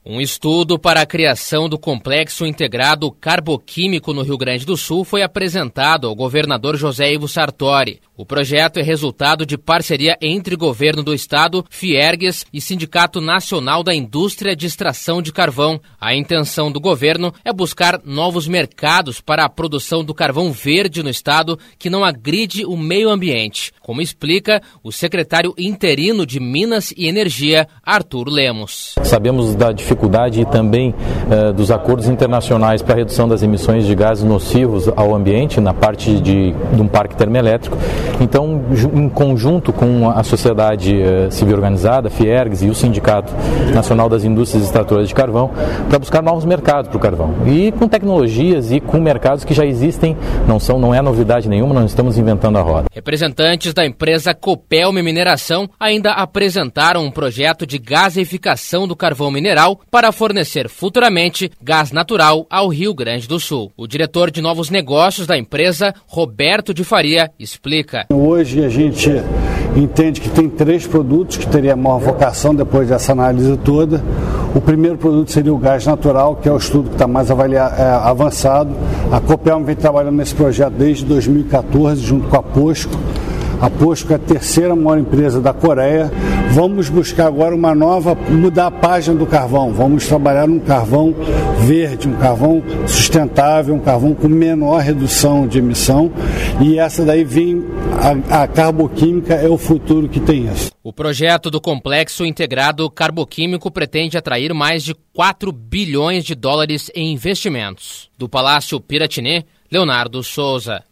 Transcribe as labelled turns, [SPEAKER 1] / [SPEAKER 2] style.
[SPEAKER 1] Um estudo para a criação do Complexo Integrado Carboquímico no Rio Grande do Sul foi apresentado ao governador José Ivo Sartori. O projeto é resultado de parceria entre governo do estado, Fiergues e Sindicato Nacional da Indústria de Extração de Carvão. A intenção do governo é buscar novos mercados para a produção do carvão verde no estado, que não agride o meio ambiente, como explica o secretário interino de Minas e Energia, Arthur Lemos.
[SPEAKER 2] Sabemos da dificuldade e também dos acordos internacionais para a redução das emissões de gases nocivos ao ambiente na parte de um parque termoelétrico. Então, em conjunto com a sociedade civil organizada, Fiergues e o Sindicato Nacional das Indústrias Extratoras de Carvão, para buscar novos mercados para o carvão. E com tecnologias e com mercados que já existem, não é novidade nenhuma, não estamos inventando a roda.
[SPEAKER 1] Representantes da empresa Copelme Mineração ainda apresentaram um projeto de gaseificação do carvão mineral para fornecer futuramente gás natural ao Rio Grande do Sul. O diretor de novos negócios da empresa, Roberto de Faria, explica.
[SPEAKER 3] Hoje a gente entende que tem 3 produtos que teriam maior vocação depois dessa análise toda. O primeiro produto seria o gás natural, que é o estudo que está mais avançado. A Copelme vem trabalhando nesse projeto desde 2014, junto com a POSCO. A POSCO é a terceira maior empresa da Coreia. Vamos buscar agora mudar a página do carvão. Vamos trabalhar num carvão verde, um carvão sustentável, um carvão com menor redução de emissão. E essa daí a carboquímica é o futuro que tem isso.
[SPEAKER 1] O projeto do Complexo Integrado Carboquímico pretende atrair mais de 4 bilhões de dólares em investimentos. Do Palácio Piratiné, Leonardo Souza.